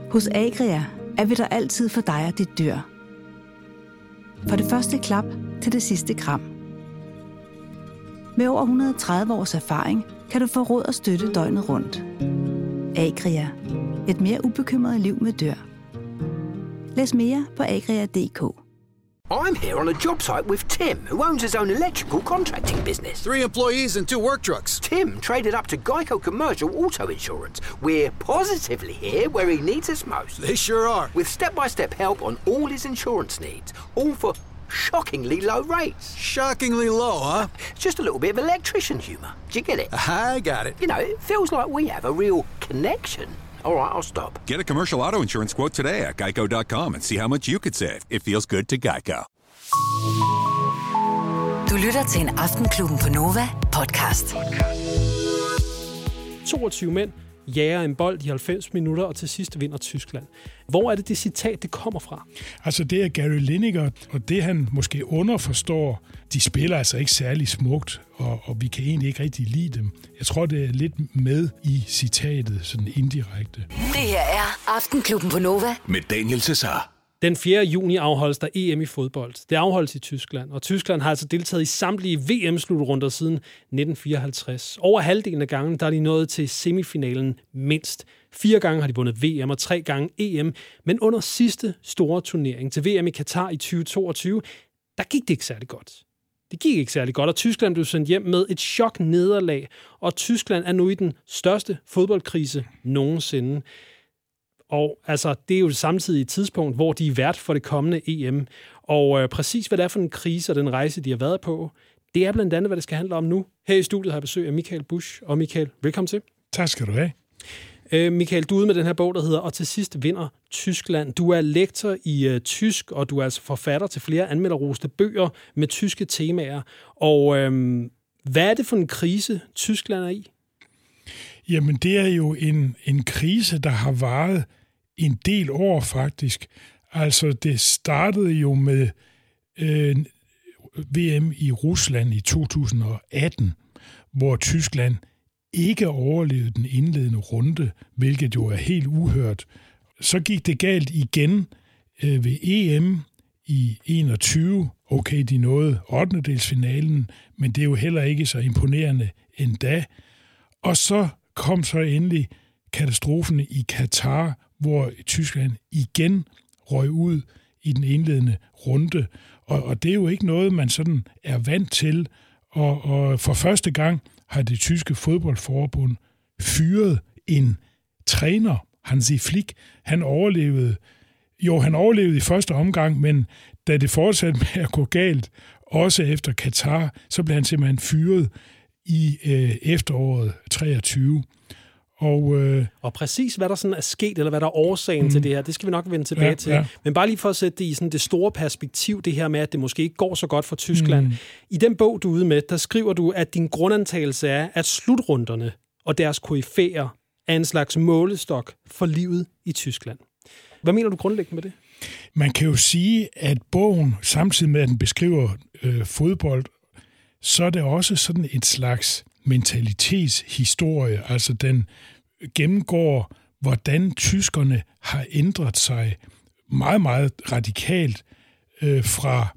Hos Agria er vi der altid for dig og dit dyr. Fra det første klap til det sidste kram. Med over 130 års erfaring kan du få råd og støtte døgnet rundt. Agria. Et mere ubekymret liv med dyr. Læs mere på agria.dk. I'm here on a job site with Tim, who owns his own electrical contracting business. 3 employees and 2 work trucks. Tim traded up to Geico Commercial Auto Insurance. We're positively here where he needs us most. They sure are. With step-by-step help on all his insurance needs, all for shockingly low rates. Shockingly low, huh? Just a little bit of electrician humour. Do you get it? I got it. You know, it feels like we have a real connection. All right, I'll stop. Get a commercial auto insurance quote today at geico.com and see how much you could save. It feels good to Geico. Du lytter til en Aftenklubben på Nova podcast. 22 mænd jager en bold i 90 minutter, og til sidst vinder Tyskland. Hvor er det citat, det kommer fra? Altså, det er Gary Lineker, og det han måske underforstår, de spiller altså ikke særlig smukt, og vi kan egentlig ikke rigtig lide dem. Jeg tror, det er lidt med i citatet, sådan indirekte. Det her er Aftenklubben på Nova Med Daniel Cesar. Den 4. juni afholdes der EM i fodbold. Det afholdes i Tyskland, og Tyskland har altså deltaget i samtlige VM-slutrunder siden 1954. Over halvdelen af gangen, der er de nået til semifinalen mindst. 4 gange har de vundet VM og 3 gange EM, men under sidste store turnering til VM i Katar i 2022, der gik det ikke særlig godt. Det gik ikke særlig godt, og Tyskland blev sendt hjem med et chok-nederlag, og Tyskland er nu i den største fodboldkrise nogensinde. Og altså, det er jo samtidig et tidspunkt, hvor de er vært for det kommende EM. Og præcis hvad det er for en krise og den rejse, de har været på, det er blandt andet, hvad det skal handle om nu. Her i studiet har jeg besøg af Michael Busch. Og Michael, velkommen til. Tak skal du have. Michael, du er ude med den her bog, der hedder Og til sidst vinder Tyskland. Du er lektor i tysk, og du er altså forfatter til flere anmelderroste bøger med tyske temaer. Og hvad er det for en krise, Tyskland er i? Jamen, det er jo en krise, der har varet en del år faktisk. Altså, det startede jo med VM i Rusland i 2018, hvor Tyskland ikke overlevede den indledende runde, hvilket jo er helt uhørt. Så gik det galt igen ved EM i 21. Okay, de nåede 8. men det er jo heller ikke så imponerende endda. Og så kom så endelig katastrofen i Katar, hvor Tyskland igen røg ud i den indledende runde. Og det er jo ikke noget, man sådan er vant til. Og for første gang har det tyske fodboldforbund fyret en træner, Hansi Flick. Han overlevede i første omgang, men da det fortsatte med at gå galt, også efter Katar, så blev han simpelthen fyret i efteråret 23. Og præcis hvad der sådan er sket, eller hvad der er årsagen til det her, det skal vi nok vende tilbage til. Ja. Men bare lige for at sætte det i sådan det store perspektiv, det her med, at det måske ikke går så godt for Tyskland. I den bog, du er ude med, der skriver du, at din grundantagelse er, at slutrunderne og deres koryfæer er en slags målestok for livet i Tyskland. Hvad mener du grundlæggende med det? Man kan jo sige, at bogen, samtidig med at den beskriver fodbold, så er det også sådan et slags mentalitetshistorie. Altså den gennemgår, hvordan tyskerne har ændret sig meget, meget radikalt fra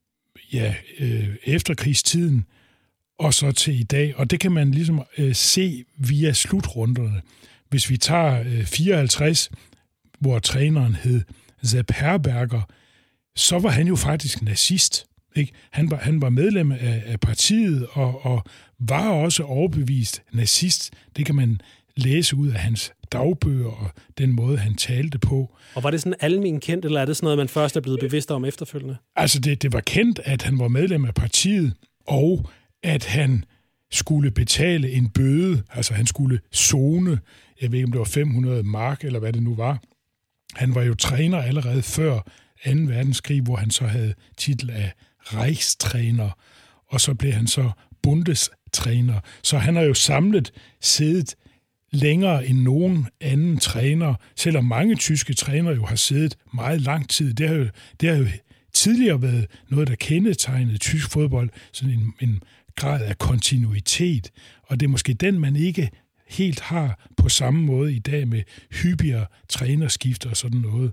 efterkrigstiden og så til i dag. Og det kan man ligesom se via slutrunderne. Hvis vi tager 54, hvor træneren hed Sepp Herberger, så var han jo faktisk nazist. Ikke? Han var medlem af partiet og var også overbevist nazist. Det kan man læse ud af hans dagbøger og den måde, han talte på. Og var det sådan almen kendt, eller er det sådan noget, man først er blevet bevidst om efterfølgende? Altså, det var kendt, at han var medlem af partiet, og at han skulle betale en bøde. Altså, han skulle zone, jeg ved ikke, om det var 500 mark, eller hvad det nu var. Han var jo træner allerede før 2. verdenskrig, hvor han så havde titel af Reichstræner, og så blev han så Bundestræner. Så han har jo siddet længere end nogen anden træner, selvom mange tyske trænere jo har siddet meget lang tid. Det har jo tidligere været noget, der kendetegnede tysk fodbold, sådan en grad af kontinuitet, og det er måske den, man ikke helt har på samme måde i dag med hyppigere trænerskifter og sådan noget.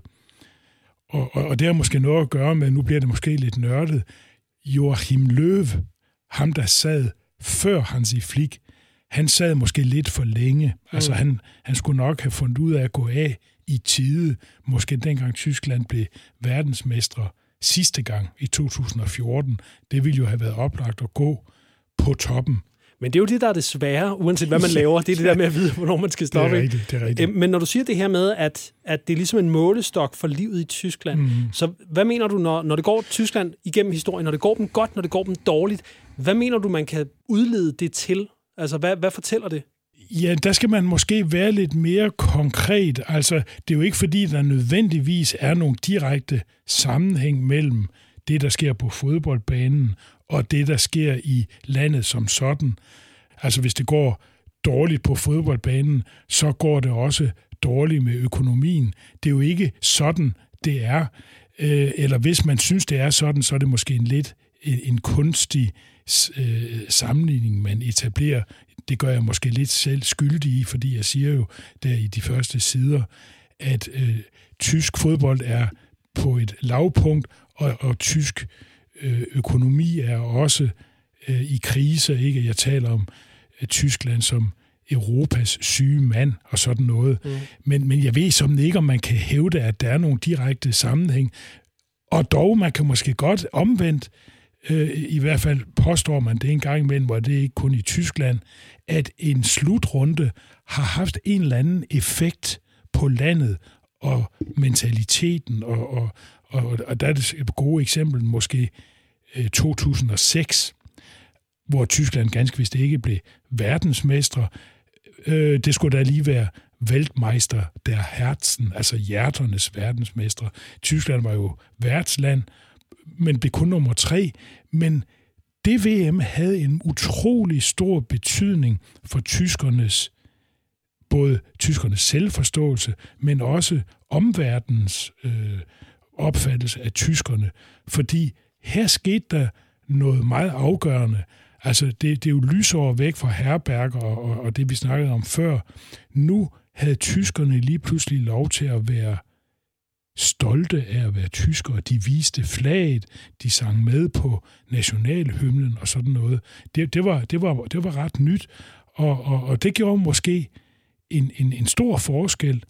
Og det har måske noget at gøre med, nu bliver det måske lidt nørdet, Joachim Löw, ham der sad før Hansi Flick, han sad måske lidt for længe. Altså han skulle nok have fundet ud af at gå af i tide, måske dengang Tyskland blev verdensmestre sidste gang i 2014. Det ville jo have været oplagt at gå på toppen. Men det er jo det, der er det svære, uanset hvad man laver. Det er det der med at vide, hvornår man skal stoppe. Det er rigtigt. Men når du siger det her med, at det er ligesom en målestok for livet i Tyskland, så hvad mener du, når det går Tyskland igennem historien, når det går dem godt, når det går dem dårligt, hvad mener du, man kan udlede det til? Altså, hvad fortæller det? Ja, der skal man måske være lidt mere konkret. Altså, det er jo ikke fordi, der nødvendigvis er nogen direkte sammenhæng mellem det, der sker på fodboldbanen, og det, der sker i landet som sådan. Altså, hvis det går dårligt på fodboldbanen, så går det også dårligt med økonomien. Det er jo ikke sådan, det er. Eller hvis man synes, det er sådan, så er det måske en kunstig sammenligning, man etablerer. Det gør jeg måske lidt selv skyldig i, fordi jeg siger jo der i de første sider, at tysk fodbold er på et lavpunkt, og tysk økonomi er også i krise. Ikke? Jeg taler om Tyskland som Europas syge mand og sådan noget. Men jeg ved som ikke, om man kan hævde, at der er nogen direkte sammenhæng. Og dog, man kan måske godt omvendt, i hvert fald påstår man det en gang imellem, hvor det er ikke kun i Tyskland, at en slutrunde har haft en eller anden effekt på landet og mentaliteten, og der er det et gode eksempel måske 2006, hvor Tyskland ganske vist ikke blev verdensmestre. Det skulle da lige være Weltmeister der Herzen, altså hjerternes verdensmestre. Tyskland var jo værtsland, men blev kun nummer 3. Men det VM havde en utrolig stor betydning for både tyskernes selvforståelse, men også omverdenens opfattelse af tyskerne. Fordi her skete der noget meget afgørende. Altså, det er jo lysår væk fra Herberger og det, vi snakkede om før. Nu havde tyskerne lige pludselig lov til at være stolte af at være tyskere. De viste flaget, de sang med på nationalhymnen og sådan noget. Det var ret nyt, og det gjorde måske en stor forskel.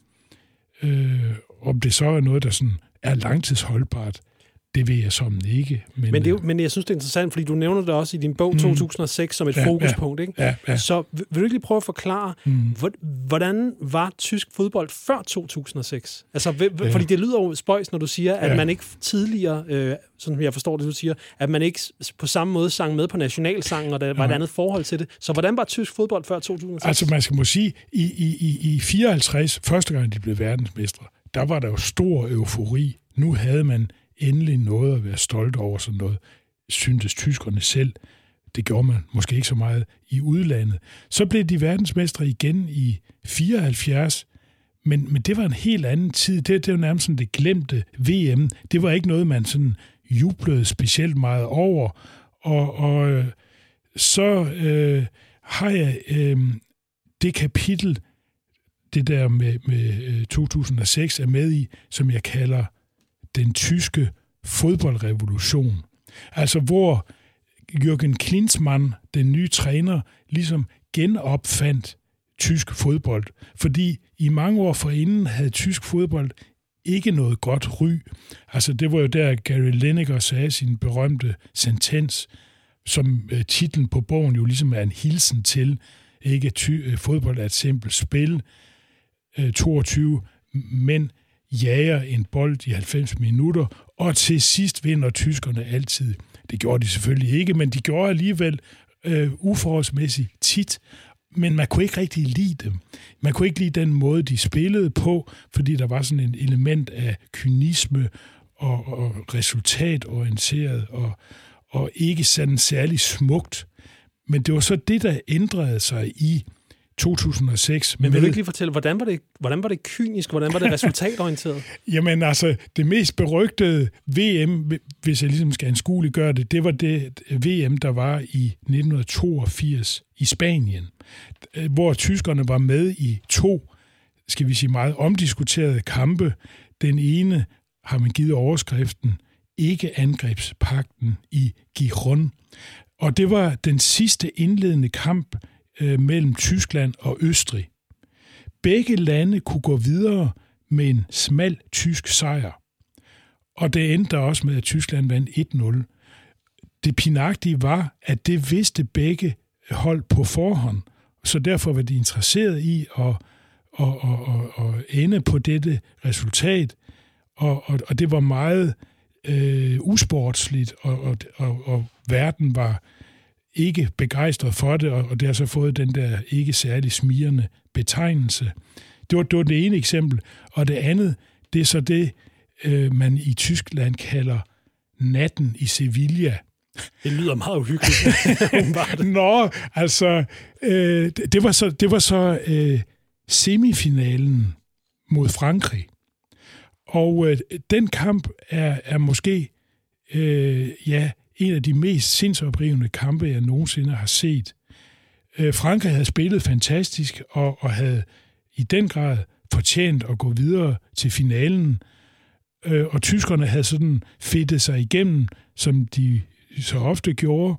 Om det så er noget, der sådan er langtidsholdbart, det ved jeg som ikke. Men jeg synes, det er interessant, fordi du nævner det også i din bog 2006 som et fokuspunkt. Ikke? Ja. Så vil du ikke lige prøve at forklare, hvordan var tysk fodbold før 2006? Altså, fordi det lyder jo spøjs, når du siger, at man ikke tidligere, sådan jeg forstår det, du siger, at man ikke på samme måde sang med på nationalsangen, og der var et andet forhold til det. Så hvordan var tysk fodbold før 2006? Altså, man skal må sige, i 54, første gang de blev verdensmestre, der var der jo stor eufori. Nu havde man endelig noget at være stolt over, sådan noget, syntes tyskerne selv. Det gjorde man måske ikke så meget i udlandet. Så blev de verdensmestre igen i 74, men det var en helt anden tid. Det var nærmest sådan det glemte VM. Det var ikke noget, man sådan jublede specielt meget over. Og så har jeg det kapitel, det der med 2006 er med i, som jeg kalder den tyske fodboldrevolution. Altså hvor Jürgen Klinsmann, den nye træner, ligesom genopfandt tysk fodbold. Fordi i mange år forinden havde tysk fodbold ikke noget godt ry. Altså det var jo der, Gary Lineker sagde sin berømte sentens, som titlen på bogen jo ligesom er en hilsen til, ikke fodbold er et simpelt spil. 22 mænd jager en bold i 90 minutter, og til sidst vinder tyskerne altid. Det gjorde de selvfølgelig ikke, men de gjorde alligevel uforholdsmæssigt tit. Men man kunne ikke rigtig lide dem. Man kunne ikke lide den måde, de spillede på, fordi der var sådan en element af kynisme og resultatorienteret og ikke sådan særlig smukt. Men det var så det, der ændrede sig i 2006. Men vil du ikke lige fortælle, hvordan var det kynisk, hvordan var det resultatorienteret? Jamen altså, det mest berygtede VM, hvis jeg ligesom skal anskueliggøre det, det var det VM, der var i 1982 i Spanien, hvor tyskerne var med i 2, skal vi sige, meget omdiskuterede kampe. Den ene har man givet overskriften Ikke-angrebspagten i Gijon. Og det var den sidste indledende kamp mellem Tyskland og Østrig. Begge lande kunne gå videre med en smal tysk sejr. Og det endte også med, at Tyskland vandt 1-0. Det pinagtige var, at det vidste begge hold på forhånd. Så derfor var de interesseret i at ende på dette resultat. Og det var meget usportsligt, og verden var ikke begejstret for det, og det har så fået den der ikke særlig smirrende betegnelse. Det var det ene eksempel. Og det andet, det er så det, man i Tyskland kalder natten i Sevilla. Det lyder meget uhyggeligt. Nå, altså, det var så semifinalen mod Frankrig. Og den kamp er måske en af de mest sindsoprivende kampe, jeg nogensinde har set. Frankrig havde spillet fantastisk og havde i den grad fortjent at gå videre til finalen. Og tyskerne havde sådan fedtet sig igennem, som de så ofte gjorde.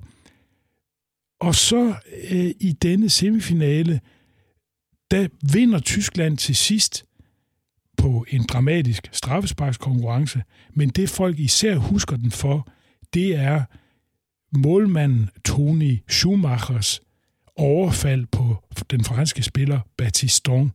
Og så i denne semifinale, der vinder Tyskland til sidst på en dramatisk straffesparkskonkurrence, men det folk især husker den for, det er målmanden Tony Schumachers overfald på den franske spiller Battiston.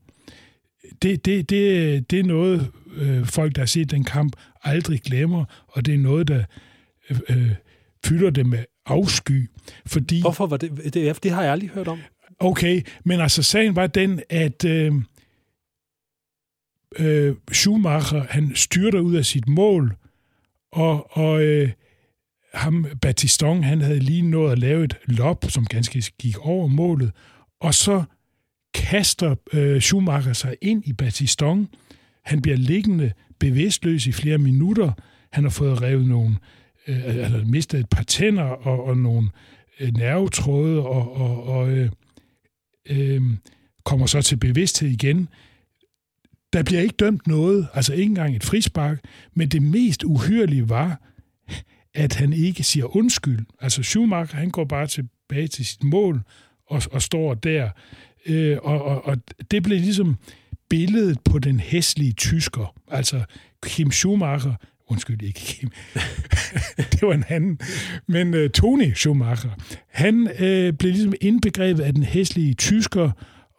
Det er noget, folk, der har set den kamp, aldrig glemmer, og det er noget, der fylder det med afsky. Fordi, hvorfor var det? Det har jeg aldrig hørt om. Okay, men altså sagen var den, at Schumacher, han styrter ud af sit mål, og ham, Battiston, han havde lige nået at lave et lop, som ganske gik over målet, og så kaster Schumacher sig ind i Battiston. Han bliver liggende bevidstløs i flere minutter. Han har fået revet nogle, altså mistet et par tænder og nogle nervetråde, og kommer så til bevidsthed igen. Der bliver ikke dømt noget, altså ikke engang et frispark, men det mest uhyrlige var, at han ikke siger undskyld. Altså Schumacher, han går bare tilbage til sit mål og står der. Og det blev ligesom billedet på den hæslige tysker. Altså Kim Schumacher, undskyld, ikke Kim, det var en anden, men Tony Schumacher, han blev ligesom indbegrebet af den hæslige tysker,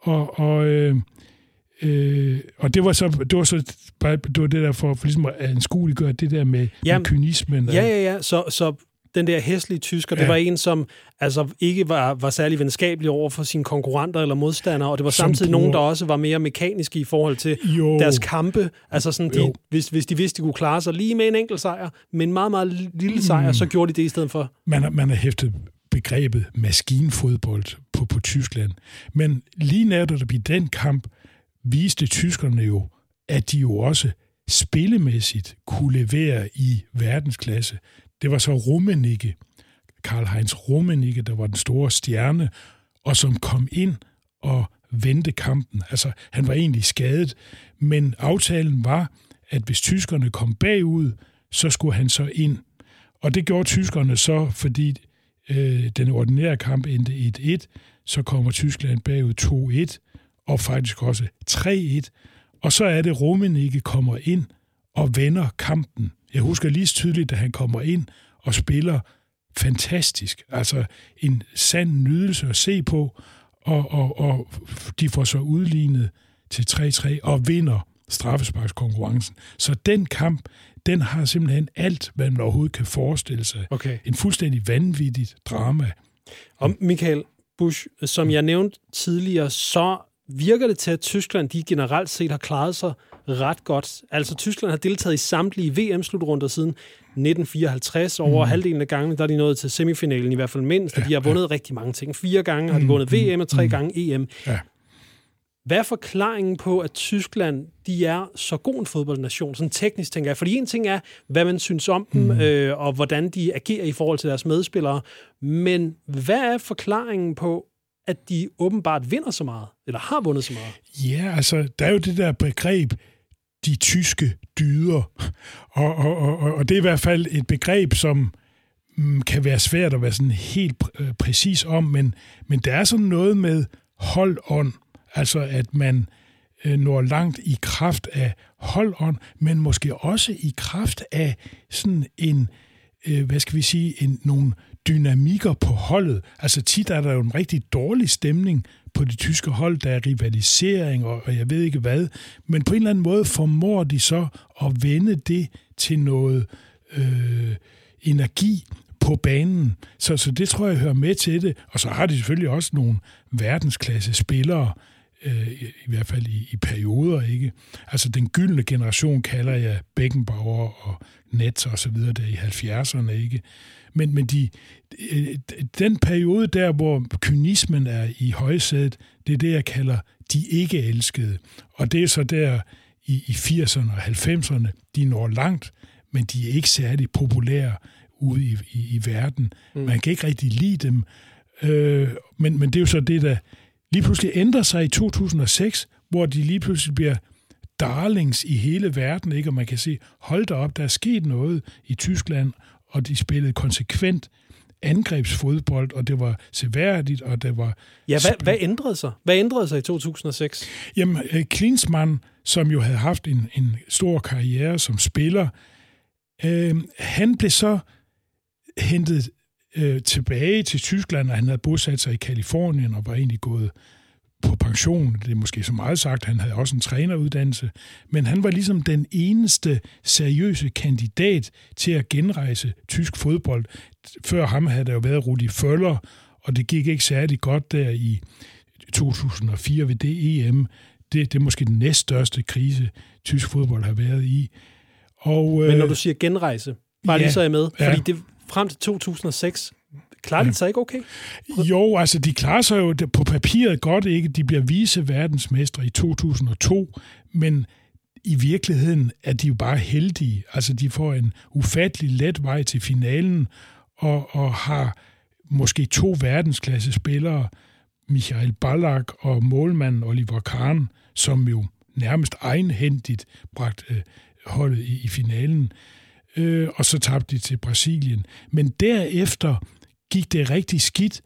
og det var det der for ligesom at anskueliggøre det der med kynismen. Ja. Så den der hæslige tysker, det var en, som altså ikke var særlig venskabelig over for sine konkurrenter eller modstandere, og det var samtidig nogen, der også var mere mekaniske i forhold til deres kampe. Altså sådan, hvis de vidste, de kunne klare sig lige med en enkelt sejr, men en meget, meget lille sejr, så gjorde de det i stedet for. Man har hæftet begrebet maskinfodbold på Tyskland. Men lige netop i den kamp viste tyskerne jo, at de jo også spillemæssigt kunne levere i verdensklasse. Det var så Rummenigge, Karl-Heinz Rummenigge, der var den store stjerne, og som kom ind og vendte kampen. Altså, han var egentlig skadet, men aftalen var, at hvis tyskerne kom bagud, så skulle han så ind. Og det gjorde tyskerne så, fordi den ordinære kamp endte 1-1, så kommer Tyskland bagud 2-1, og faktisk også 3-1. Og så er det, Rummenigge kommer ind og vender kampen. Jeg husker lige tydeligt, at han kommer ind og spiller fantastisk. Altså en sand nydelse at se på, og de får så udlignet til 3-3 og vinder straffesparkskonkurrencen. Så den kamp, den har simpelthen alt, hvad man overhovedet kan forestille sig. Okay. En fuldstændig vanvittigt drama. Og Michael Busch, som jeg nævnte tidligere, så virker det til, at Tyskland de generelt set har klaret sig ret godt. Altså Tyskland har deltaget i samtlige VM-slutrunder siden 1954. Over halvdelen af gangen, der er de nået til semifinalen, i hvert fald mindst, og de har vundet rigtig mange ting. 4 gange har de vundet VM og 3 gange EM. Ja. Hvad er forklaringen på, at Tyskland de er så god en fodboldnation, sådan teknisk tænker jeg? Fordi en ting er, hvad man synes om dem, og hvordan de agerer i forhold til deres medspillere. Men hvad er forklaringen på, at de åbenbart vinder så meget, eller har vundet så meget? Ja, altså, der er jo det der begreb, de tyske dyder. Og det er i hvert fald et begreb, som kan være svært at være sådan helt præcis om, men der er sådan noget med holdånd, altså at man når langt i kraft af holdånd, men måske også i kraft af sådan en, nogle dynamikker på holdet. Altså tit er der jo en rigtig dårlig stemning på det tyske hold, der er rivalisering og jeg ved ikke hvad, men på en eller anden måde formår de så at vende det til noget energi på banen. Så det tror jeg hører med til det. Og så har de selvfølgelig også nogle verdensklasse spillere, i hvert fald i perioder, ikke? Altså den gyldne generation kalder jeg Beckenbauer og Netz og så videre der i 70'erne, ikke? Men den periode der, hvor kynismen er i højsædet, det er det, jeg kalder de ikke elskede. Og det er så der i 80'erne og 90'erne, de når langt, men de er ikke særlig populære ude i verden. Man kan ikke rigtig lide dem. Men det er jo så det, der lige pludselig ændrer sig i 2006, hvor de lige pludselig bliver darlings i hele verden, ikke? Og man kan se, hold da op, der er sket noget i Tyskland, og de spillede konsekvent angrebsfodbold, og det var seværdigt, og det var... Ja, hvad ændrede sig? Hvad ændrede sig i 2006? Jamen, Klinsmann, som jo havde haft en stor karriere som spiller, han blev så hentet tilbage til Tyskland, og han havde bosat sig i Kalifornien og var egentlig gået på pension. Det er måske så meget sagt, han havde også en træneruddannelse, men han var ligesom den eneste seriøse kandidat til at genrejse tysk fodbold. Før ham havde der jo været Rudi Völler, og det gik ikke særlig godt der i 2004 ved det EM. Det er måske den næststørste krise, tysk fodbold har været i. Og, men når du siger genrejse, bare lige så er jeg med, fordi det frem til 2006, klarer de sig ikke okay? Jo, altså de klarer sig jo på papiret godt, ikke? De bliver viceverdensmestre i 2002, men i virkeligheden er de jo bare heldige. Altså de får en ufattelig let vej til finalen, og har måske 2 verdensklasse spillere, Michael Ballack og målmanden Oliver Kahn, som jo nærmest egenhændigt bragte holdet i finalen. Og så tabte de til Brasilien. Men derefter gik det rigtig skidt,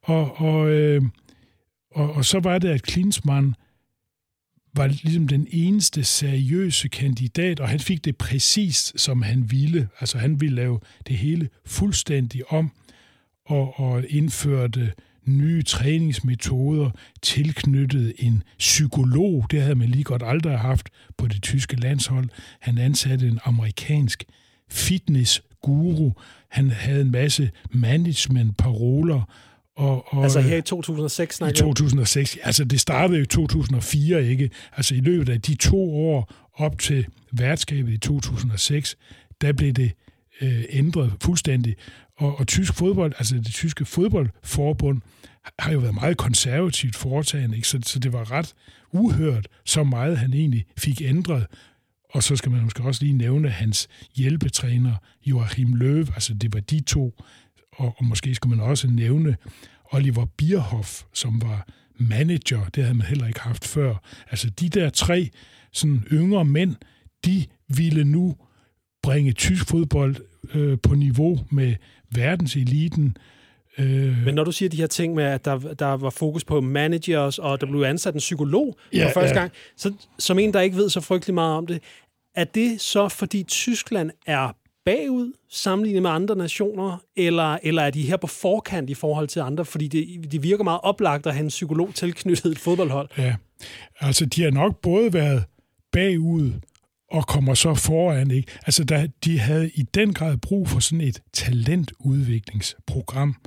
og så var det, at Klinsmann var ligesom den eneste seriøse kandidat, og han fik det præcist, som han ville. Altså han ville lave det hele fuldstændig om, og indførte nye træningsmetoder, tilknyttet en psykolog. Det havde man lige godt aldrig haft på det tyske landshold. Han ansatte en amerikansk fitnessguru. Han havde en masse management-paroler. Altså her i 2006 snakker I 2006. Altså det startede i 2004, ikke? Altså i løbet af de 2 år op til værtskabet i 2006, der blev det ændret fuldstændig. Og tysk fodbold, altså det tyske fodboldforbund, har jo været meget konservativt foretagende, ikke? Så det var ret uhørt, så meget han egentlig fik ændret. Og så skal man måske også lige nævne hans hjælpetræner, Joachim Löw, altså det var de 2. Og måske skulle man også nævne Oliver Bierhoff, som var manager. Det havde man heller ikke haft før. Altså de der 3 sådan yngre mænd, de ville nu bringe tysk fodbold på niveau med verdenseliten. Men når du siger de her ting med, at der var fokus på managers, og der blev ansat en psykolog for første gang, så som en, der ikke ved så frygtelig meget om det, er det så, fordi Tyskland er bagud sammenlignet med andre nationer, eller er de her på forkant i forhold til andre? Fordi det virker meget oplagt at have en psykolog tilknyttet et fodboldhold. Ja, altså de har nok både været bagud og kommer så foran, ikke? Altså de havde i den grad brug for sådan et talentudviklingsprogram,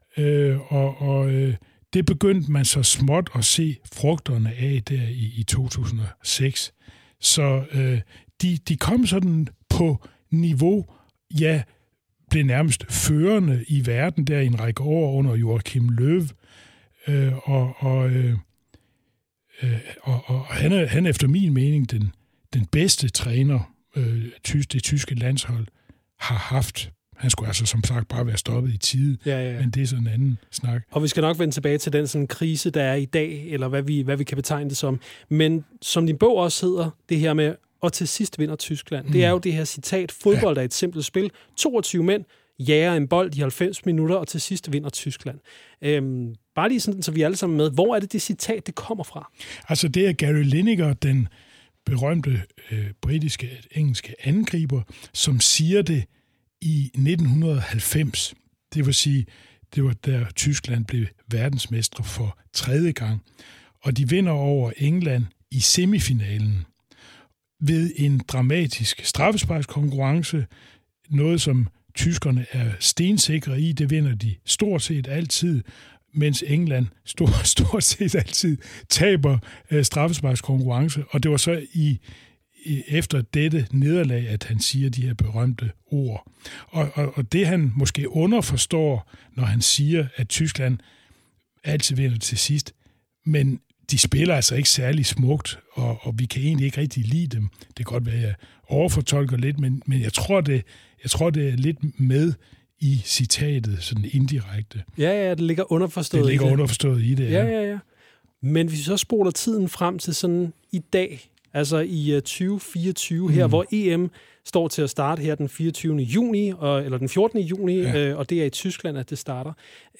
og det begyndte man så småt at se frugterne af der i 2006. Så de kom sådan på niveau, blev nærmest førende i verden der i en række år under Joachim Löw. Og han er efter min mening den bedste træner, det tyske landshold har haft. Han skulle altså som sagt bare være stoppet i tide, men det er sådan en anden snak. Og vi skal nok vende tilbage til den sådan krise, der er i dag, eller hvad vi kan betegne det som. Men som din bog også hedder, det her med, og til sidst vinder Tyskland, det er jo det her citat, fodbold er et simpelt spil, 22 mænd jager en bold i 90 minutter, og til sidst vinder Tyskland. Bare lige sådan, så vi er alle sammen med, hvor er det citat, det kommer fra? Altså det er Gary Lineker, den berømte engelske angriber, som siger det i 1990. Det vil sige, det var da Tyskland blev verdensmestre for 3. gang. Og de vinder over England i semifinalen ved en dramatisk straffesparkskonkurrence. Noget, som tyskerne er stensikre i, det vinder de stort set altid, mens England stort set altid taber straffesparkskonkurrence. Og det var så efter dette nederlag, at han siger de her berømte ord. Og det han måske underforstår, når han siger, at Tyskland altid vinder til sidst, men de spiller altså ikke særlig smukt, og vi kan egentlig ikke rigtig lide dem. Det kan godt være, at jeg overfortolker lidt, men jeg tror, det er lidt med i citatet, sådan indirekte. Ja, det ligger underforstået. Det ligger underforstået i det, ja. Men hvis vi så spoler tiden frem til sådan i dag, altså i 2024 her, hvor EM står til at starte her den 24. juni, eller den 14. juni, og det er i Tyskland, at det starter.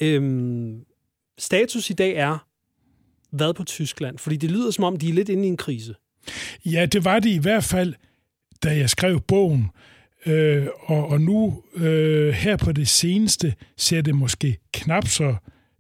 Status i dag er, hvad på Tyskland? Fordi det lyder som om, de er lidt inde i en krise. Ja, det var det i hvert fald, da jeg skrev bogen. Og nu, her på det seneste, ser det måske knap så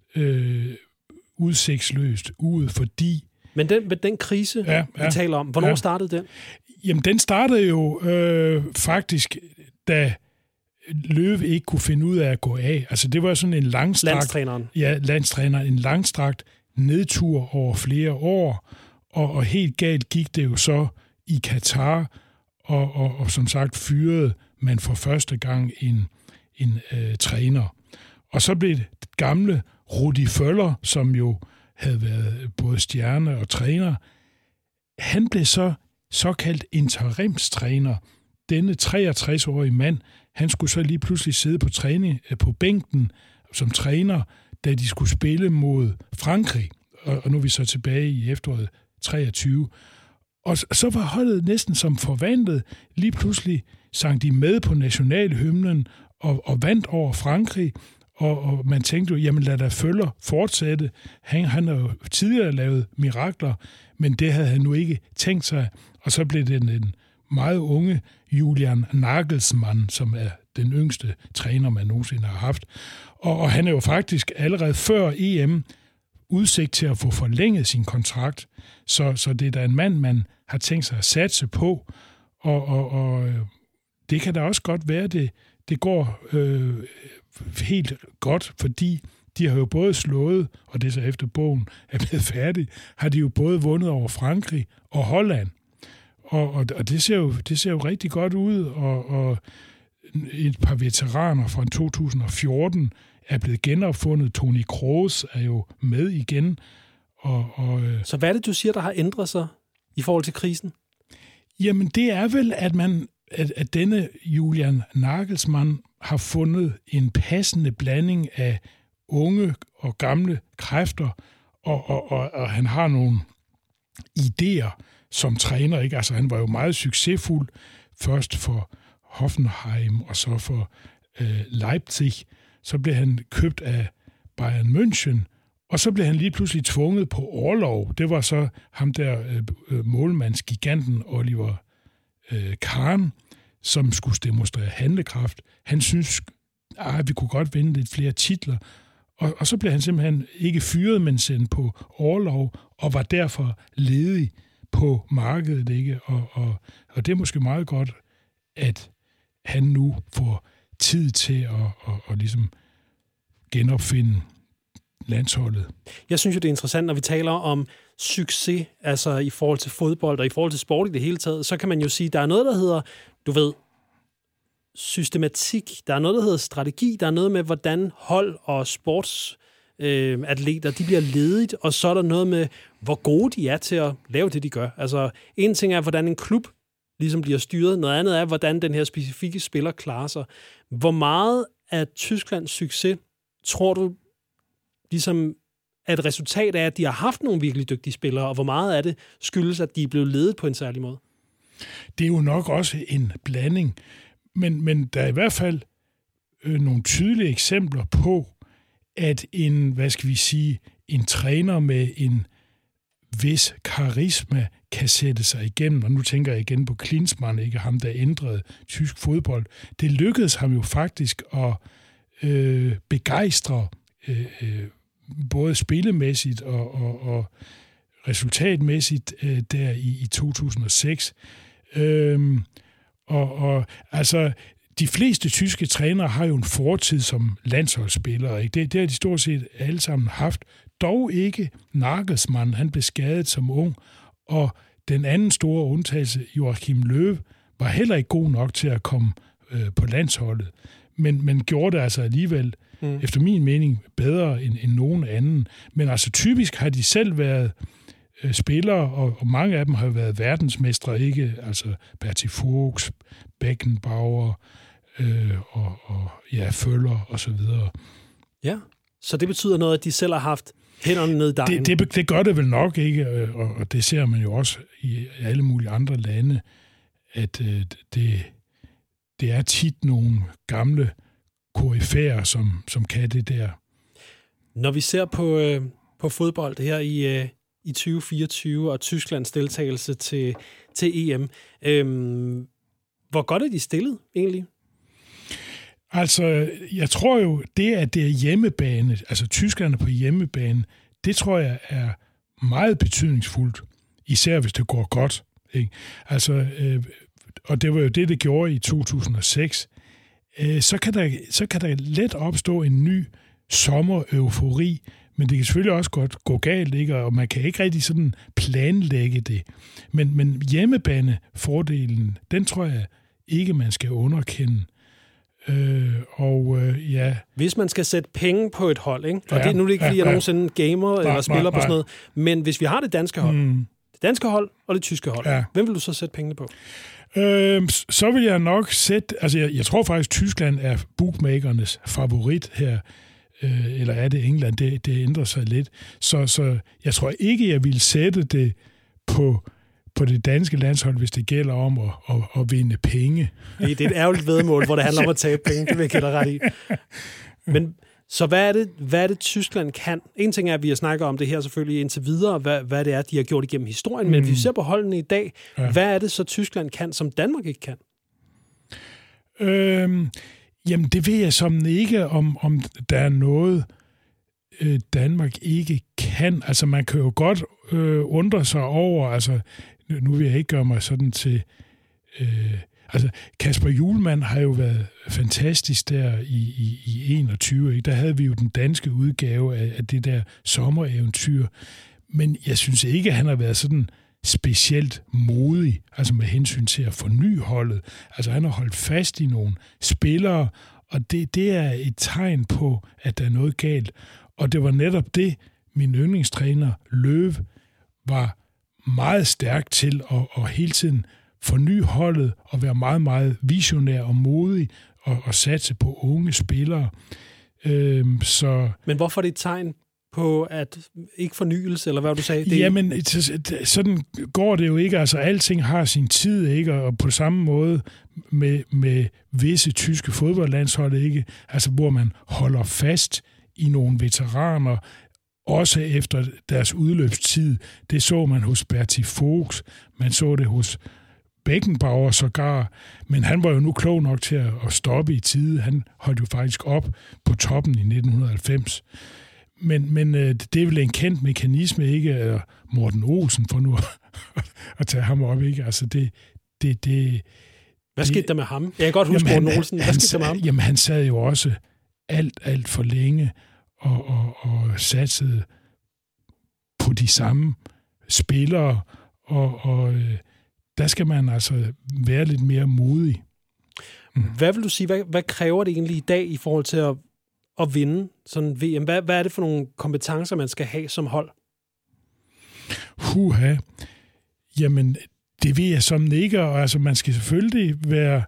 udsigtsløst ud, fordi... Men den krise, vi taler om, hvornår startede den? Jamen, den startede jo faktisk, da Löw ikke kunne finde ud af at gå af. Altså, det var sådan en langstrakt... Landstræneren. Ja, landstræneren. En langstrakt nedtur over flere år, og helt galt gik det jo så i Katar, og som sagt fyrede man for første gang en træner. Og så blev det gamle Rudi Völler, som jo havde været både stjerne og træner, han blev så såkaldt interimstræner. Denne 63-årige mand, han skulle så lige pludselig sidde på bænken som træner, da de skulle spille mod Frankrig. Og nu er vi så tilbage i efteråret 23. Og så var holdet næsten som forvandlet. Lige pludselig sang de med på nationalhymnen og vandt over Frankrig. Og man tænkte jo, jamen lad da Völler fortsætte. Han har jo tidligere lavet mirakler, men det havde han nu ikke tænkt sig. Og så blev det en meget unge Julian Nagelsmann, som er den yngste træner, man nogensinde har haft. Og han er jo faktisk allerede før EM udsigt til at få forlænget sin kontrakt. Så det er da en mand, man har tænkt sig at satse på. Og det kan da også godt være, det går helt godt, fordi de har jo både slået, og det er så efter bogen er blevet færdig, har de jo både vundet over Frankrig og Holland. Og det ser jo rigtig godt ud, og et par veteraner fra 2014 er blevet genopfundet. Toni Kroos er jo med igen. Så hvad er det, du siger, der har ændret sig i forhold til krisen? Jamen, det er vel, at denne Julian Nagelsmann har fundet en passende blanding af unge og gamle kræfter, og han har nogle idéer som træner, ikke? Altså, han var jo meget succesfuld, først for Hoffenheim og så for Leipzig. Så blev han købt af Bayern München, og så blev han lige pludselig tvunget på orlov. Det var så ham der målmandsgiganten Oliver Kahn, som skulle demonstrere handlekraft. Han synes, at vi kunne godt vinde lidt flere titler. Og så blev han simpelthen ikke fyret, men sendt på orlov, og var derfor ledig på markedet. Ikke? Og det er måske meget godt, at han nu får tid til at ligesom genopfinde landsholdet. Jeg synes jo, det er interessant, når vi taler om succes, altså i forhold til fodbold og i forhold til sport i det hele taget, så kan man jo sige, der er noget, der hedder, du ved, systematik, der er noget, der hedder strategi, der er noget med, hvordan hold og atleter, de bliver ledigt, og så er der noget med, hvor gode de er til at lave det, de gør. Altså, en ting er, hvordan en klub ligesom bliver styret, noget andet er, hvordan den her specifikke spiller klarer sig. Hvor meget af Tysklands succes, tror du, ligesom er et resultat af, at de har haft nogle virkelig dygtige spillere, og hvor meget af det skyldes, at de er blevet ledet på en særlig måde? Det er jo nok også en blanding, men der er i hvert fald nogle tydelige eksempler på, at en træner med en vis karisma kan sætte sig igennem, og nu tænker jeg igen på Klinsmann, ikke ham, der ændrede tysk fodbold. Det lykkedes ham jo faktisk at begejstre både spillemæssigt og resultatmæssigt der i 2006. Altså, de fleste tyske trænere har jo en fortid som landsholdsspillere. Ikke? Det har de stort set alle sammen haft. Dog ikke Nagelsmann, han blev skadet som ung, og den anden store undtagelse, Joachim Löw, var heller ikke god nok til at komme på landsholdet, men gjorde det altså alligevel, efter min mening, bedre end nogen anden. Men altså typisk har de selv været spillere, og mange af dem har været verdensmestre, ikke? Altså Berti Vogts, Beckenbauer og Føller og så videre. Ja, så det betyder noget, at de selv har haft hænderne ned i dejen? Det gør det vel nok, ikke? Og det ser man jo også i alle mulige andre lande, at det er tit nogle gamle koryfærer, som kan det der. Når vi ser på fodbold her i 2024 og Tysklands deltagelse til EM, hvor godt er de stillet egentlig? Altså, jeg tror jo, det er hjemmebane, altså tyskerne på hjemmebane, det tror jeg er meget betydningsfuldt, især hvis det går godt. Ikke? Altså, og det var jo det gjorde i 2006. Så kan der let opstå en ny sommer-eufori, men det kan selvfølgelig også godt gå galt, ikke? Og man kan ikke rigtig sådan planlægge det. Men hjemmebane-fordelen, den tror jeg ikke, man skal underkende. Ja. Hvis man skal sætte penge på et hold, ikke? Og det nu er det ikke, fordi jeg nogensinde gamer eller spiller på sådan noget, men hvis vi har det danske hold, det danske hold og det tyske hold, hvem vil du så sætte pengene på? Så vil jeg nok sætte, altså jeg tror faktisk, Tyskland er bookmakernes favorit her, eller er det England, det ændrer sig lidt. Så jeg tror ikke, jeg vil sætte det på det danske landshold, hvis det gælder om at vinde penge. Det er et ærgerligt væddemål, hvor det handler om at tabe penge, det vil jeg give dig ret i. Men så hvad er det, Tyskland kan? En ting er, at vi har snakket om det her selvfølgelig indtil videre, hvad det er, de har gjort igennem historien, men hvis vi ser på holdene i dag, hvad er det så, Tyskland kan, som Danmark ikke kan? Jamen, det ved jeg som ikke, om der er noget, Danmark ikke kan. Altså, man kan jo godt undre sig over, altså, nu vil jeg ikke gøre mig sådan til... Altså, Kasper Hjulmand har jo været fantastisk der i 21. Ikke? Der havde vi jo den danske udgave af det der sommereventyr. Men jeg synes ikke, at han har været sådan specielt modig, altså med hensyn til at forny holdet. Altså, han har holdt fast i nogle spillere, og det er et tegn på, at der er noget galt. Og det var netop det, min yndlingstræner Löw var meget stærk til at hele tiden forny holdet og være meget, meget visionær og modig og satse på unge spillere. Men hvorfor er det et tegn på at ikke fornyelse, eller hvad du sagde? Jamen, sådan går det jo ikke. Altså, alting har sin tid, ikke? Og på samme måde med visse tyske fodboldlandshold, ikke? Altså, hvor man holder fast i nogle veteraner, også efter deres udløbstid. Det så man hos Berti Vogts, man så det hos Beckenbauer sågar, men han var jo nu klog nok til at stoppe i tide. Han holdt jo faktisk op på toppen i 1990. Men det er vel en kendt mekanisme, ikke? Morten Olsen, for nu at tage ham op, ikke? Altså Hvad skete der med ham? Jeg kan godt huske Morten Olsen. Hvad skete der med ham? Jamen, han sad jo også alt for længe og satsede på de samme spillere, og der skal man altså være lidt mere modig. Hvad vil du sige, hvad kræver det egentlig i dag i forhold til at at vinde sådan VM? Hvad er det for nogle kompetencer, man skal have som hold? Jamen, det ved jeg som ikke, og altså, man skal selvfølgelig være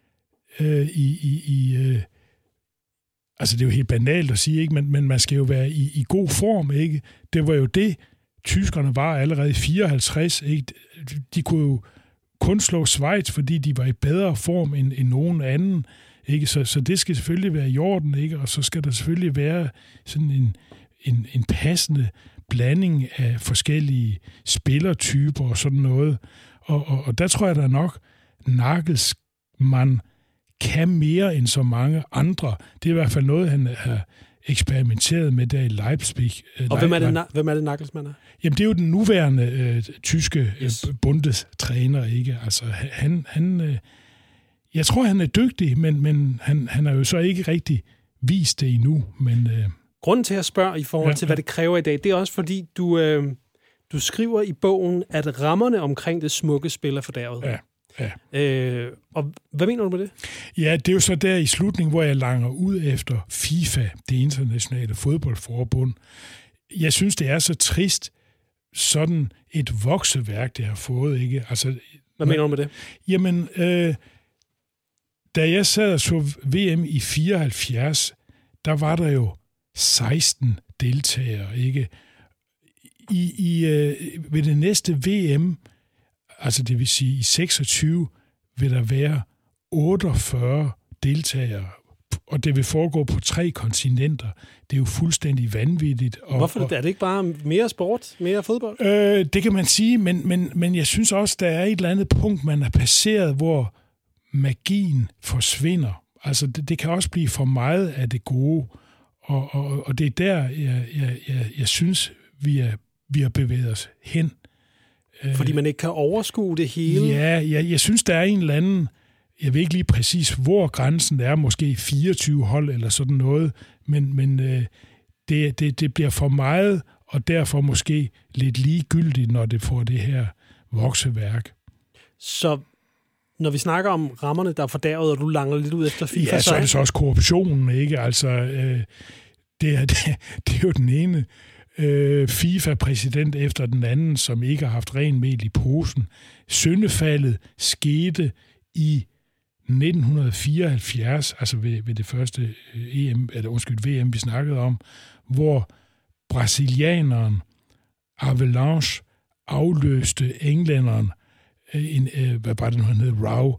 altså, det er jo helt banalt at sige, ikke? Men man skal jo være i god form, ikke? Det var jo det, tyskerne var allerede i 54, ikke? De kunne jo kun slå Schweiz, fordi de var i bedre form end nogen anden, ikke? Så det skal selvfølgelig være i orden, ikke? Og så skal der selvfølgelig være sådan en passende blanding af forskellige spillertyper og sådan noget. Og der tror jeg da nok, Nagelsmann kan mere end så mange andre. Det er i hvert fald noget, han har eksperimenteret med der i Leipzig. Og hvem er det Nagelsmann er? Jamen, det er jo den nuværende tyske bundestræner, ikke? Altså, han jeg tror, han er dygtig, men han har jo så ikke rigtig vist det endnu. Men grunden til at spørge i forhold til, hvad det kræver i dag, det er også fordi, du skriver i bogen, at rammerne omkring det smukke spil er fordærvet. Ja. Og hvad mener du med det? Ja, det er jo så der i slutningen, hvor jeg langer ud efter FIFA, det internationale fodboldforbund. Jeg synes, det er så trist, sådan et vokseværk, det har fået, ikke? Altså, hvad mener du med det? Jamen, da jeg sad og så VM i 74, der var der jo 16 deltagere, ikke? Ved det næste VM, altså det vil sige i 26, vil der være 48 deltagere, og det vil foregå på 3 kontinenter. Det er jo fuldstændig vanvittigt. Hvorfor er det ikke bare mere sport, mere fodbold? Det kan man sige, men jeg synes også, der er et eller andet punkt, man er passeret, hvor magien forsvinder. Altså det kan også blive for meget af det gode, og det er der, jeg synes, vi har bevæget os hen. Fordi man ikke kan overskue det hele? Ja, jeg synes, der er en eller anden, jeg ved ikke lige præcis, hvor grænsen er, måske 24 hold eller sådan noget, men det bliver for meget, og derfor måske lidt ligegyldigt, når det får det her vokseværk. Så når vi snakker om rammerne, der er fordærvet, og du langer lidt ud efter FIFA... Ja, så er det så også korruptionen, ikke? Altså, det er jo den ene FIFA-præsident efter den anden, som ikke har haft ren mel i posen. Syndefaldet skete i 1974, altså ved det første VM, vi snakkede om, hvor brasilianeren Avalanche afløste englænderen, hvad var det nu, han hed, Rau.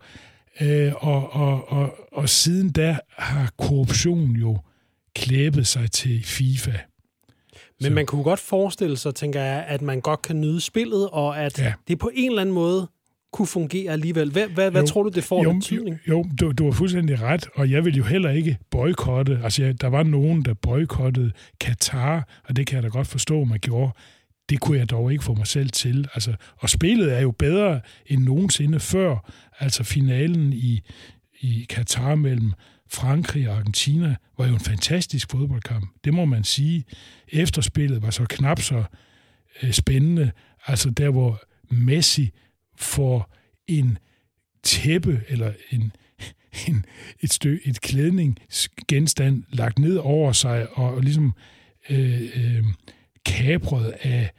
Og siden da har korruption jo klæbet sig til FIFA. Men man kunne godt forestille sig, tænker jeg, at man godt kan nyde spillet, og at det på en eller anden måde kunne fungere alligevel. Hvad tror du, det får betydning? Jo, du har fuldstændig ret, og jeg vil jo heller ikke boykotte. Altså, der var nogen, der boykottede Katar, og det kan jeg da godt forstå, man gjorde. Det kunne jeg dog ikke få mig selv til. Altså, og spillet er jo bedre end nogensinde før. Altså, finalen i Katar mellem Frankrig og Argentina var jo en fantastisk fodboldkamp. Det må man sige. Efterspillet var så knap så spændende. Altså der, hvor Messi får en tæppe eller et klædningsgenstand lagt ned over sig og ligesom kapret af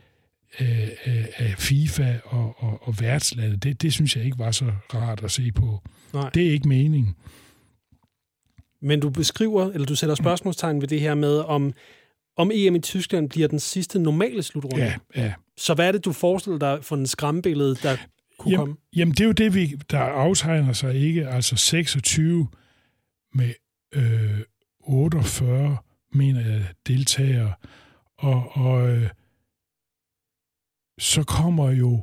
FIFA og værtslandet. Det synes jeg ikke var så rart at se på. Nej. Det er ikke meningen. Men du beskriver, eller du sætter spørgsmålstegn ved det her med, om EM i Tyskland bliver den sidste normale slutrunde. Ja. Så hvad er det, du forestiller dig for en skræmmebillede, der kunne komme? Jamen, det er jo det, der aftegner sig, ikke? Altså 26 med 48, mener jeg, deltagere. Og så kommer jo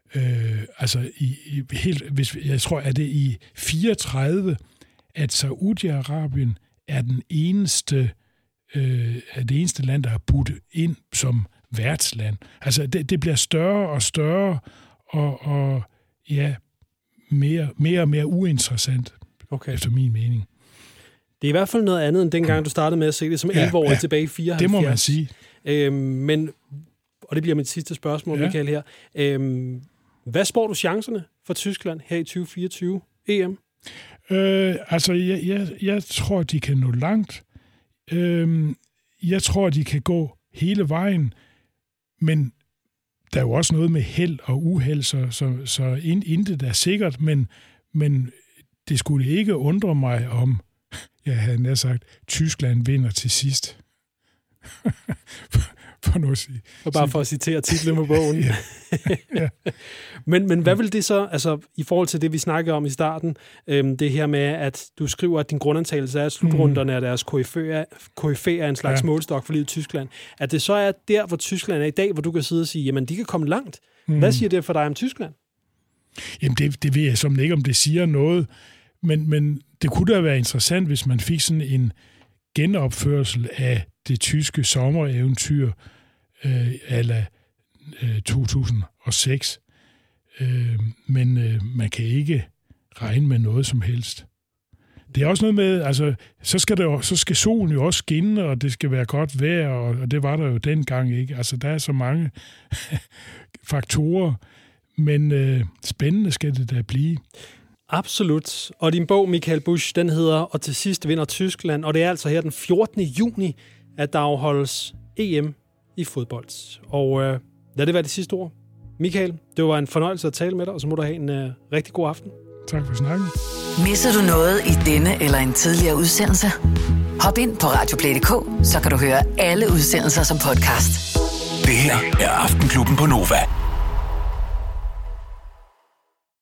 jeg tror, at det i 34, at Saudi-Arabien er det eneste land, der har budt ind som værtsland. Altså, det bliver større og større, og ja, mere og mere uinteressant, efter min mening. Det er i hvert fald noget andet, end dengang du startede med at se det som 11-årig tilbage i 74. Det må man sige. Og det bliver mit sidste spørgsmål, Michael, her. Hvad spår du chancerne for Tyskland her i 2024 EM? Jeg tror, de kan nå langt. Jeg tror, de kan gå hele vejen, men der er jo også noget med held og uheld, så intet er sikkert, men det skulle ikke undre mig, om, jeg havde nær sagt, Tyskland vinder til sidst. For noget at sige. Og bare for at citere titlen på bogen. Ja. Men hvad vil det så, altså i forhold til det, vi snakkede om i starten, det her med, at du skriver, at din grundantagelse er, at slutrunderne er deres KFA er en slags målstok for livet i Tyskland. At det så er der, hvor Tyskland er i dag, hvor du kan sidde og sige, jamen de kan komme langt. Hvad siger det for dig om Tyskland? Jamen det ved jeg som ikke, om det siger noget, men det kunne da være interessant, hvis man fik sådan en genopførsel af det tyske sommereventyr a 2006. Men man kan ikke regne med noget som helst. Det er også noget med, altså, så skal solen jo også skinne, og det skal være godt vejr, og det var der jo dengang, ikke? Altså, der er så mange faktorer, men spændende skal det da blive. Absolut. Og din bog, Michael Busch, den hedder Og til sidst vinder Tyskland, og det er altså her den 14. juni, at der afholdes EM i fodbold. Og lad det være det sidste ord. Michael, det var en fornøjelse at tale med dig, og så må du have en rigtig god aften. Tak for snakken. Misser du noget i denne eller en tidligere udsendelse? Hop ind på radioplay.dk, så kan du høre alle udsendelser som podcast. Det her er Aftenklubben på Nova.